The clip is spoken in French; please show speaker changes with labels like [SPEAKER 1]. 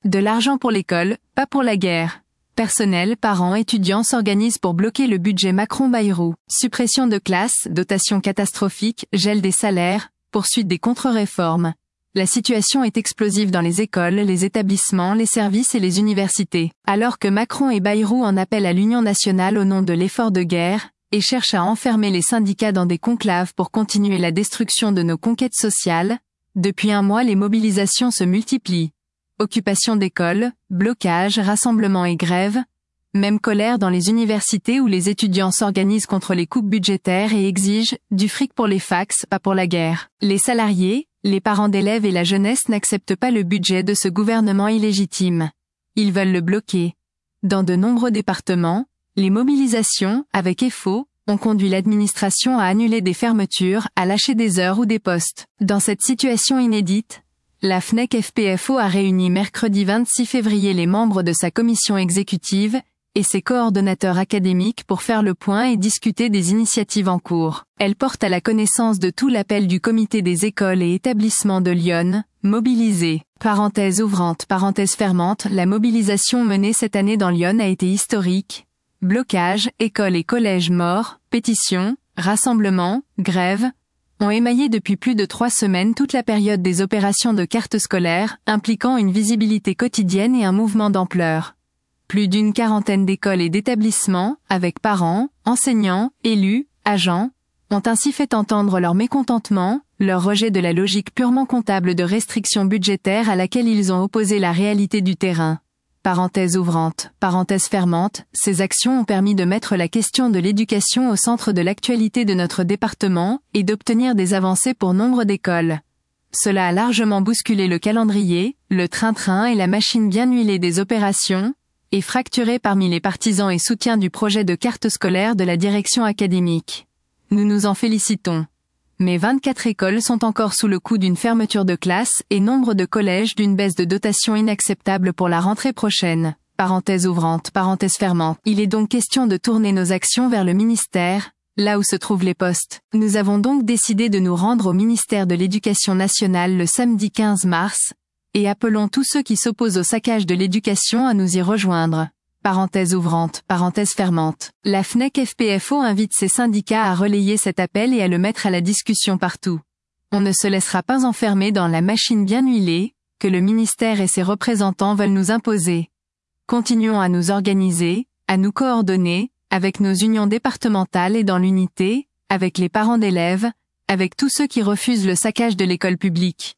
[SPEAKER 1] De l'argent pour l'école, pas pour la guerre. Personnel, parents, étudiants s'organisent pour bloquer le budget Macron-Bayrou. Suppression de classes, dotation catastrophique, gel des salaires, poursuite des contre-réformes. La situation est explosive dans les écoles, les établissements, les services et les universités. Alors que Macron et Bayrou en appellent à l'Union nationale au nom de l'effort de guerre, et cherchent à enfermer les syndicats dans des conclaves pour continuer la destruction de nos conquêtes sociales, depuis un mois les mobilisations se multiplient. Occupation d'écoles, blocages, rassemblements et grèves, même colère dans les universités où les étudiants s'organisent contre les coupes budgétaires et exigent du fric pour les facs, pas pour la guerre. Les salariés, les parents d'élèves et la jeunesse n'acceptent pas le budget de ce gouvernement illégitime. Ils veulent le bloquer. Dans de nombreux départements, les mobilisations, avec EFO, ont conduit l'administration à annuler des fermetures, à lâcher des heures ou des postes. Dans cette situation inédite, la FNEC-FPFO a réuni mercredi 26 février les membres de sa commission exécutive et ses coordonnateurs académiques pour faire le point et discuter des initiatives en cours. Elle porte à la connaissance de tout l'appel du comité des écoles et établissements de Lyon, mobilisé. Parenthèse ouvrante, parenthèse fermante, la mobilisation menée cette année dans Lyon a été historique. Blocage, écoles et collèges morts, pétitions, rassemblements, grèves, ont émaillé depuis plus de 3 semaines toute la période des opérations de carte scolaire, impliquant une visibilité quotidienne et un mouvement d'ampleur. Plus d'une quarantaine d'écoles et d'établissements, avec parents, enseignants, élus, agents, ont ainsi fait entendre leur mécontentement, leur rejet de la logique purement comptable de restrictions budgétaires à laquelle ils ont opposé la réalité du terrain. Parenthèse ouvrante, parenthèse fermante, ces actions ont permis de mettre la question de l'éducation au centre de l'actualité de notre département et d'obtenir des avancées pour nombre d'écoles. Cela a largement bousculé le calendrier, le train-train et la machine bien huilée des opérations, et fracturé parmi les partisans et soutiens du projet de carte scolaire de la direction académique. Nous nous en félicitons. Mais 24 écoles sont encore sous le coup d'une fermeture de classe et nombre de collèges d'une baisse de dotation inacceptable pour la rentrée prochaine. Parenthèse ouvrante, parenthèse fermante. Il est donc question de tourner nos actions vers le ministère, là où se trouvent les postes. Nous avons donc décidé de nous rendre au ministère de l'Éducation nationale le samedi 15 mars, et appelons tous ceux qui s'opposent au saccage de l'éducation à nous y rejoindre. Parenthèse ouvrante, parenthèse fermante. La FNEC-FPFO invite ses syndicats à relayer cet appel et à le mettre à la discussion partout. On ne se laissera pas enfermer dans la machine bien huilée, que le ministère et ses représentants veulent nous imposer. Continuons à nous organiser, à nous coordonner, avec nos unions départementales et dans l'unité, avec les parents d'élèves, avec tous ceux qui refusent le saccage de l'école publique.